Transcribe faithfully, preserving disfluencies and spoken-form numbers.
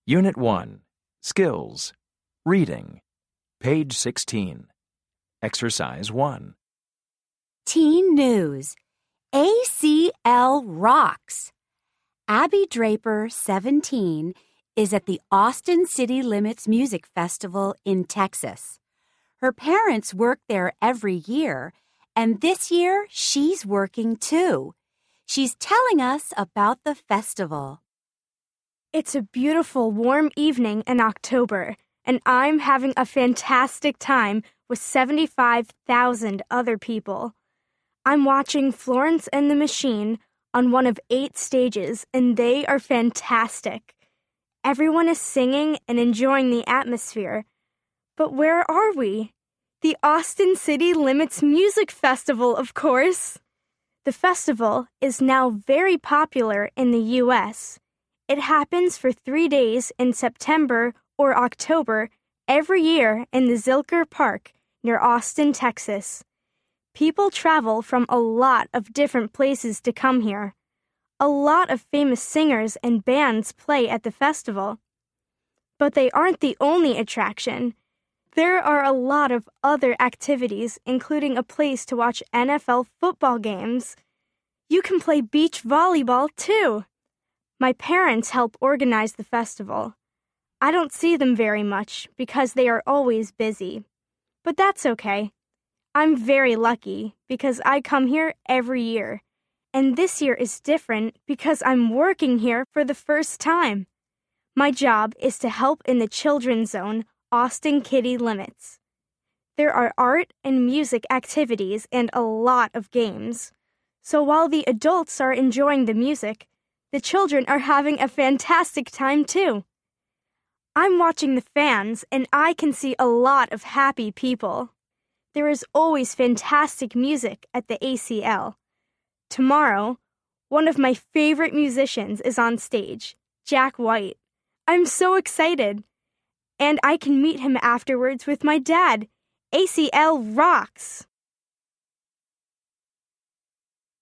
Unit one, Skills, Reading, page sixteen. Exercise one. Teen News. A C L rocks. Abby Draper, seventeen, is at the Austin City Limits Music Festival in Texas. Her parents work there every year, and this year she's working too. She's telling us about the festival. It's a beautiful, warm evening in October, and I'm having a fantastic time with seventy-five thousand other people. I'm watching Florence and the Machine on one of eight stages, and they are fantastic. Everyone is singing and enjoying the atmosphere. But where are we? The Austin City Limits Music Festival, of course. The festival is now very popular in the U S It happens for three days in September or October every year in the Zilker Park near Austin, Texas. People travel from a lot of different places to come here. A lot of famous singers and bands play at the festival. But they aren't the only attraction. There are a lot of other activities, including a place to watch N F L football games. You can play beach volleyball, too. My parents help organize the festival. I don't see them very much because they are always busy. But that's okay. I'm very lucky because I come here every year. And this year is different because I'm working here for the first time. My job is to help in the children's zone, Austin City Limits. There are art and music activities and a lot of games. So while the adults are enjoying the music, the children are having a fantastic time too. I'm watching the fans and I can see a lot of happy people. There is always fantastic music at the A C L. Tomorrow, one of my favorite musicians is on stage, Jack White. I'm so excited. And I can meet him afterwards with my dad. A C L rocks!